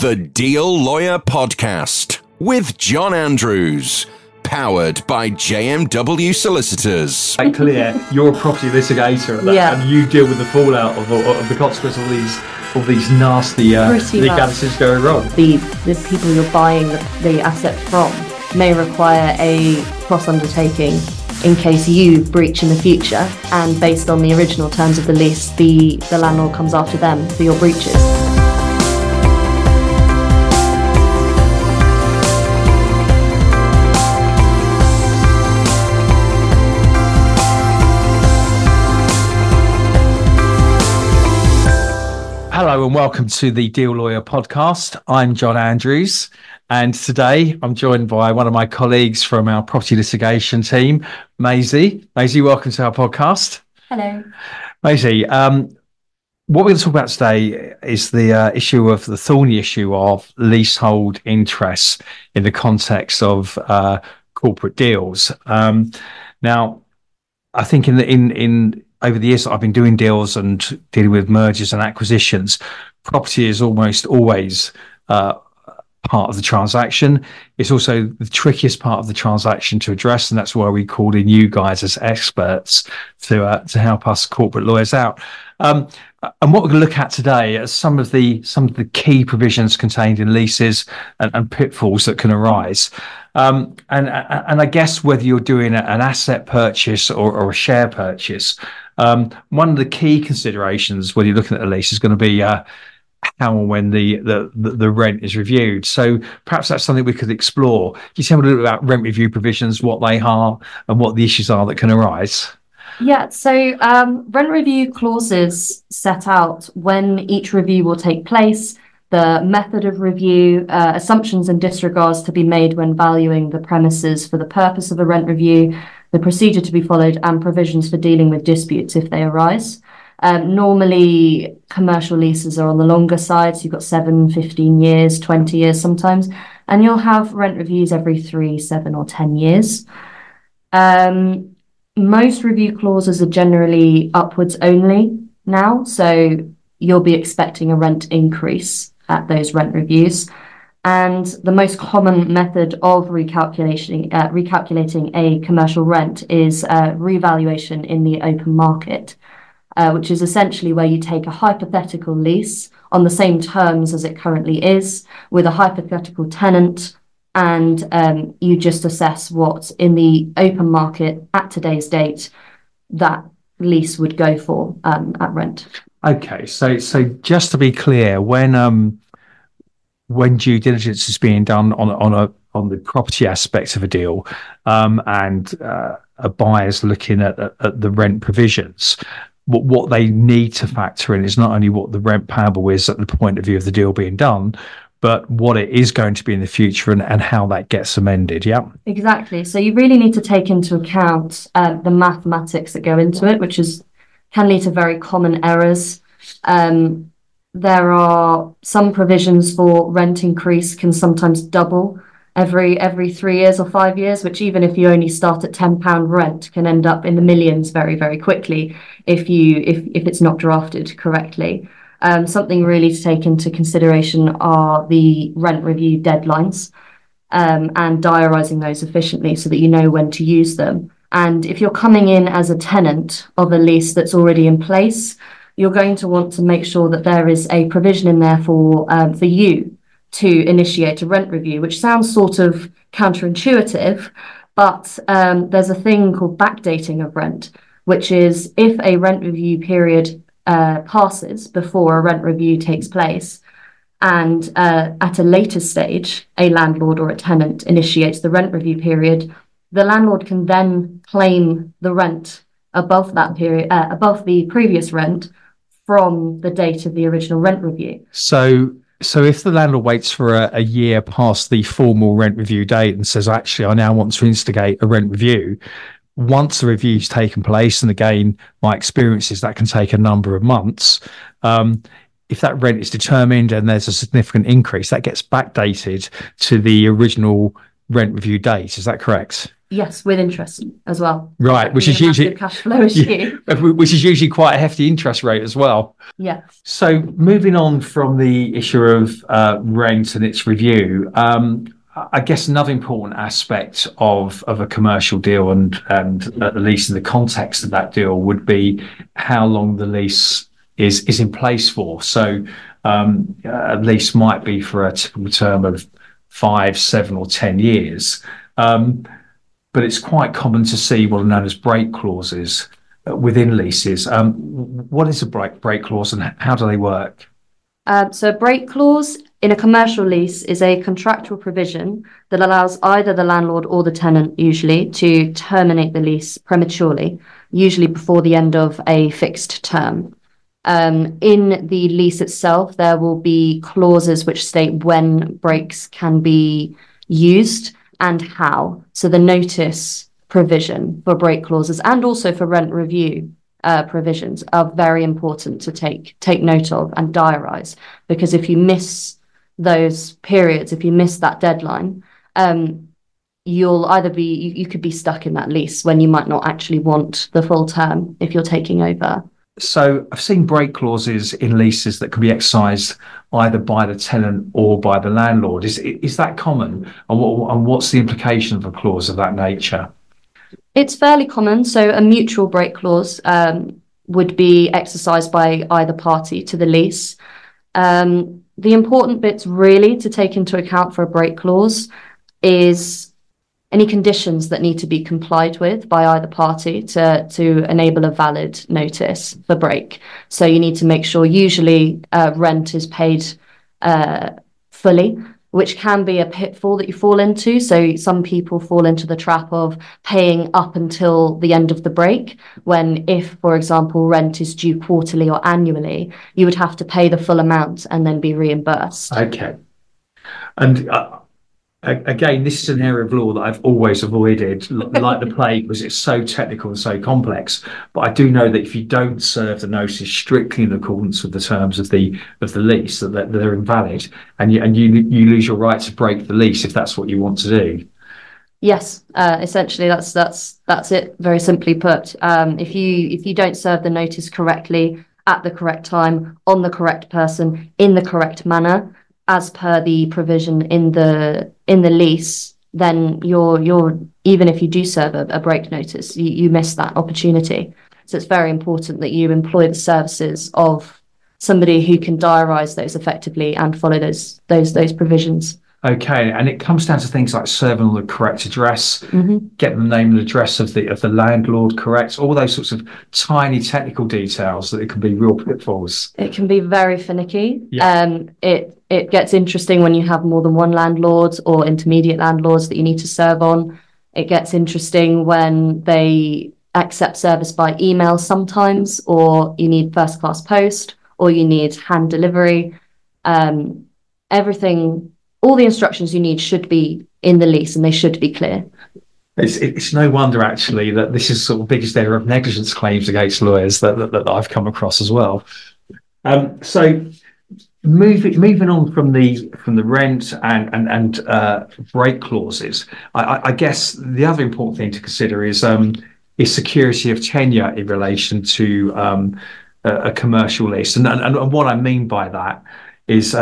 The Deal Lawyer Podcast with John Andrews, powered by JMW Solicitors. Clear, you're a property litigator and you deal with the fallout of the consequence of these nasty legalities going wrong. The people you're buying the asset from may require a cross undertaking in case you breach in the future, and based on the original terms of the lease, the landlord comes after them for your breaches. Hello and welcome to the Deal Lawyer Podcast. I'm John Andrews, and today I'm joined by one of my colleagues from our property litigation team, Maisie. Maisie, welcome to our podcast. Hello. Maisie, what we're going to talk about today is the issue of the thorny issue of leasehold interests in the context of corporate deals. Now, I think in over the years that I've been doing deals and dealing with mergers and acquisitions, property is almost always part of the transaction. It's also the trickiest part of the transaction to address, and that's why we called in you guys as experts to help us corporate lawyers out. And what we're going to look at today are some of the key provisions contained in leases and pitfalls that can arise. And I guess whether you're doing an asset purchase or a share purchase, one of the key considerations when you're looking at a lease is going to be how and when the rent is reviewed. So perhaps that's something we could explore. Can you tell me a little bit about rent review provisions, what they are, and what the issues are that can arise? Yeah, so rent review clauses set out when each review will take place, the method of review, assumptions and disregards to be made when valuing the premises for the purpose of a rent review, the procedure to be followed, and provisions for dealing with disputes if they arise. Normally, commercial leases are on the longer side, so you've got 7, 15 years, 20 years sometimes, and you'll have rent reviews every 3, 7 or 10 years. Most review clauses are generally upwards only now, so you'll be expecting a rent increase at those rent reviews. And the most common method of recalculating a commercial rent is revaluation in the open market, which is essentially where you take a hypothetical lease on the same terms as it currently is with a hypothetical tenant, and you just assess what in the open market at today's date that lease would go for at rent. Okay, so just to be clear, when due diligence is being done on the property aspect of a deal, and a buyer's looking at the rent provisions, what they need to factor in is not only what the rent payable is at the point of view of the deal being done, but what it is going to be in the future and how that gets amended. Yeah, exactly. So you really need to take into account the mathematics that go into it, which can lead to very common errors. There are some provisions for rent increase can sometimes double every 3 years or 5 years, which even if you only start at £10 rent can end up in the millions very, very quickly if it's not drafted correctly. Something really to take into consideration are the rent review deadlines, and diarising those efficiently so that you know when to use them. And if you're coming in as a tenant of a lease that's already in place, you're going to want to make sure that there is a provision in there for you to initiate a rent review, which sounds sort of counterintuitive, but there's a thing called backdating of rent, which is if a rent review period passes before a rent review takes place, and at a later stage, a landlord or a tenant initiates the rent review period, the landlord can then claim the rent above that period, above the previous rent from the date of the original rent review. So if the landlord waits for a year past the formal rent review date and says, actually, I now want to instigate a rent review, once the review's taken place, and again, my experience is that can take a number of months, if that rent is determined and there's a significant increase, that gets backdated to the original rent review date. Is that correct? Yes, with interest as well. Right, which is A usually massive cash flow issue. which is usually quite a hefty interest rate as well. Yeah. So moving on from the issue of rent and its review, I guess another important aspect of a commercial deal and at least in the context of that deal would be how long the lease is in place for. So a lease might be for a typical term of 5, 7, or 10 years. But it's quite common to see what are known as break clauses within leases. What is a break clause and how do they work? So a break clause in a commercial lease is a contractual provision that allows either the landlord or the tenant usually to terminate the lease prematurely, usually before the end of a fixed term. In the lease itself, there will be clauses which state when breaks can be used and how. So the notice provision for break clauses and also for rent review provisions are very important to take note of and diarise, because if you miss those periods, if you miss that deadline, you'll either you could be stuck in that lease when you might not actually want the full term if you're taking over. So I've seen break clauses in leases that can be exercised either by the tenant or by the landlord. Is that common? And what's the implication of a clause of that nature? It's fairly common. So a mutual break clause would be exercised by either party to the lease. The important bits really to take into account for a break clause is any conditions that need to be complied with by either party to enable a valid notice for break. So you need to make sure usually rent is paid fully, which can be a pitfall that you fall into. So some people fall into the trap of paying up until the end of the break, when if, for example, rent is due quarterly or annually, you would have to pay the full amount and then be reimbursed. Okay. And again, this is an area of law that I've always avoided, like the plague, because it's so technical and so complex. But I do know that if you don't serve the notice strictly in accordance with the terms of the lease, that they're invalid, and you lose your right to break the lease if that's what you want to do. Yes, essentially that's it. Very simply put, if you don't serve the notice correctly at the correct time, on the correct person, in the correct manner, as per the provision in the lease, then you're even if you do serve a break notice, you miss that opportunity. So it's very important that you employ the services of somebody who can diarise those effectively and follow those provisions. Okay, and it comes down to things like serving on the correct address, getting the name and address of the landlord correct, all those sorts of tiny technical details that it can be real pitfalls. It can be very finicky. Yeah. It gets interesting when you have more than one landlord or intermediate landlords that you need to serve on. It gets interesting when they accept service by email sometimes, or you need first class post, or you need hand delivery. Everything. All the instructions you need should be in the lease and they should be clear. It's no wonder, actually, that this is sort of the biggest area of negligence claims against lawyers that I've come across as well. So moving on from the rent and break clauses, I guess the other important thing to consider is security of tenure in relation to a commercial lease. And what I mean by that is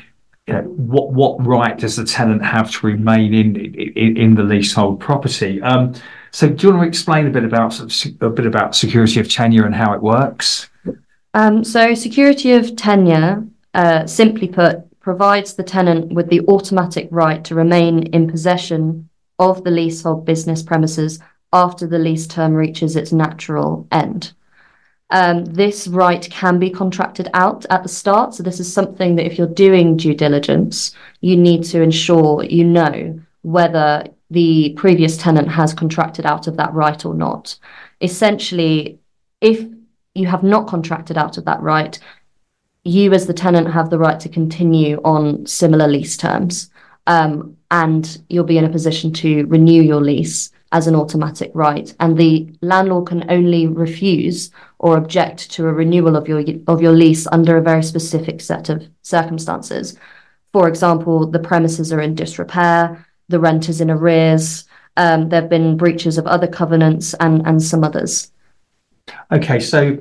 what right does the tenant have to remain in the leasehold property? So do you want to explain a bit about security of tenure and how it works? So security of tenure, simply put, provides the tenant with the automatic right to remain in possession of the leasehold business premises after the lease term reaches its natural end. This right can be contracted out at the start. So this is something that if you're doing due diligence, you need to ensure you know whether the previous tenant has contracted out of that right or not. Essentially, if you have not contracted out of that right, you as the tenant have the right to continue on similar lease terms, and you'll be in a position to renew your lease as an automatic right, and the landlord can only refuse or object to a renewal of your lease under a very specific set of circumstances. For example, the premises are in disrepair, the rent is in arrears, There have been breaches of other covenants and some others. Okay, so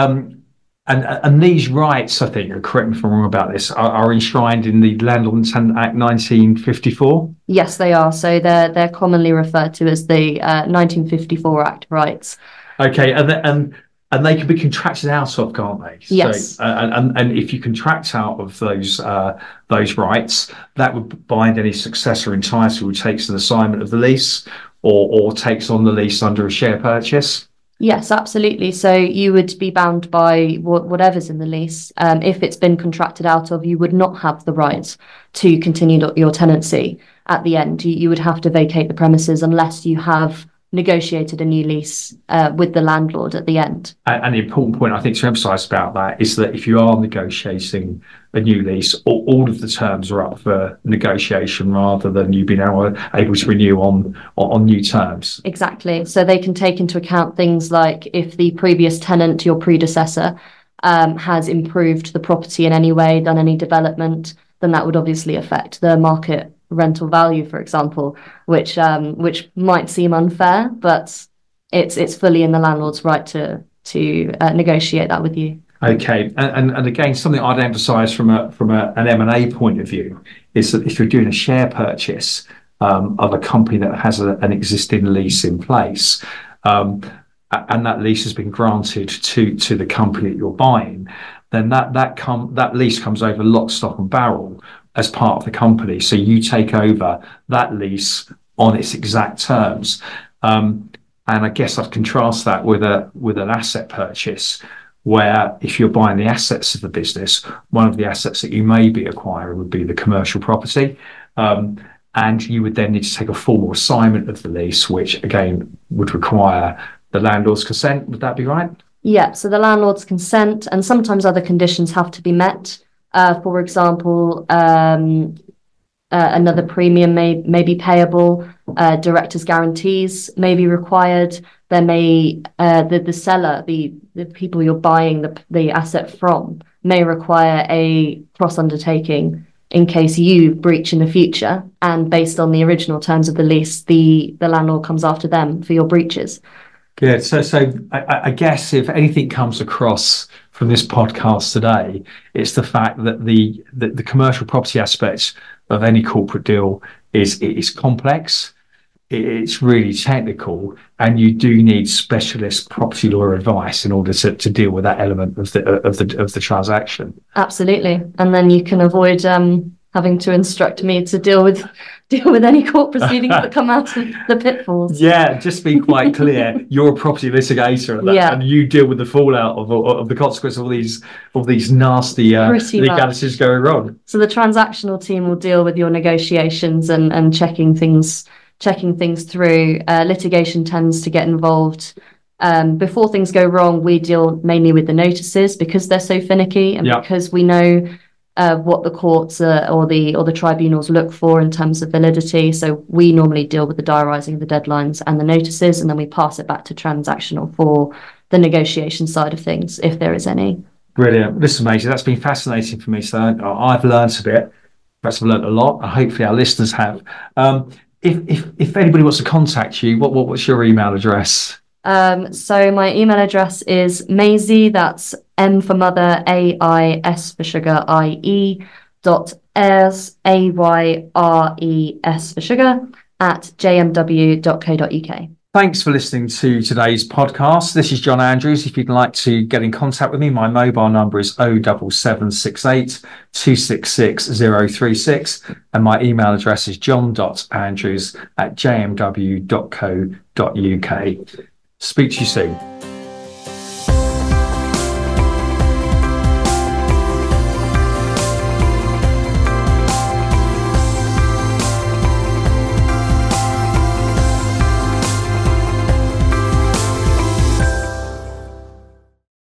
and these rights, I think, correct me if I'm wrong about this, are enshrined in the Landlord and Tenant Act 1954. Yes, they are. So they're commonly referred to as the 1954 Act rights. Okay, and they can be contracted out of, can't they? Yes. So, and if you contract out of those rights, that would bind any successor in title who takes an assignment of the lease or takes on the lease under a share purchase. Yes, absolutely. So you would be bound by whatever's in the lease. If it's been contracted out of, you would not have the right to continue your tenancy at the end. You would have to vacate the premises unless you have negotiated a new lease with the landlord at the end. And the important point I think to emphasise about that is that if you are negotiating a new lease, all of the terms are up for negotiation rather than you being able to renew on new terms. Exactly. So they can take into account things like if the previous tenant, your predecessor, has improved the property in any way, done any development, then that would obviously affect the market rental value, for example, which might seem unfair, but it's fully in the landlord's right to negotiate that with you. Okay, and again, something I'd emphasise from an M&A point of view is that if you're doing a share purchase of a company that has an existing lease in place, and that lease has been granted to the company that you're buying, then that lease comes over lock, stock, and barrel as part of the company. So you take over that lease on its exact terms. And I guess I'd contrast that with an asset purchase, where if you're buying the assets of the business, one of the assets that you may be acquiring would be the commercial property. And you would then need to take a formal assignment of the lease, which again would require the landlord's consent. Would that be right? Yeah, so the landlord's consent and sometimes other conditions have to be met. For example, another premium may be payable. Directors' guarantees may be required. There may the seller, the people you're buying the asset from, may require a cross undertaking in case you breach in the future. And based on the original terms of the lease, the landlord comes after them for your breaches. Good. So I guess if anything comes across from this podcast today, it's the fact that the commercial property aspect of any corporate deal is complex. It's really technical, and you do need specialist property lawyer advice in order to deal with that element of the transaction. Absolutely, and then you can avoid having to instruct me to deal with any court proceedings that come out of the pitfalls. Yeah, just be quite clear. You're a property litigator, and you deal with the fallout of the consequence of all these nasty legalities going wrong. So the transactional team will deal with your negotiations and checking things through. Litigation tends to get involved before things go wrong. We deal mainly with the notices because they're so finicky, and because we know what the courts or the tribunals look for in terms of validity. So we normally deal with the diarising of the deadlines and the notices, and then we pass it back to transactional for the negotiation side of things, if there is any. Brilliant. This is amazing. That's been fascinating for me. So I've learned a bit. Perhaps I've learned a lot. Hopefully our listeners have. If anybody wants to contact you, what's your email address? So my email address is Maisie, that's M for mother, AIS for sugar, IE, .ayres, AYRES for sugar, @jmw.co.uk. Thanks for listening to today's podcast. This is John Andrews. If you'd like to get in contact with me, my mobile number is 07768 266 036, and my email address is john.andrews@jmw.co.uk. Speak to you soon.